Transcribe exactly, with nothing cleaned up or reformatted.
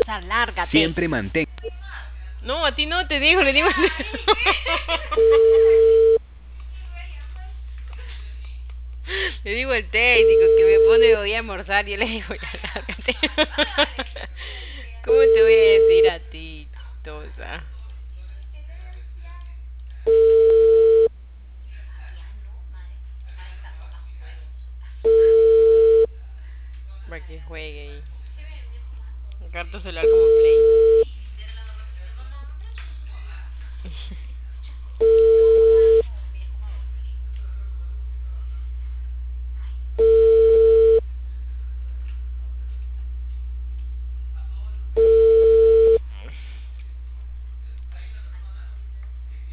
Lárgate. Siempre mantén. No, a ti no te digo, le digo. Le digo al técnico que me pone voy a almorzar y yo le digo ya lárgate. ¿Cómo te voy a decir a ti, Tosa? Para que juegue ahí. Un carto celular como play.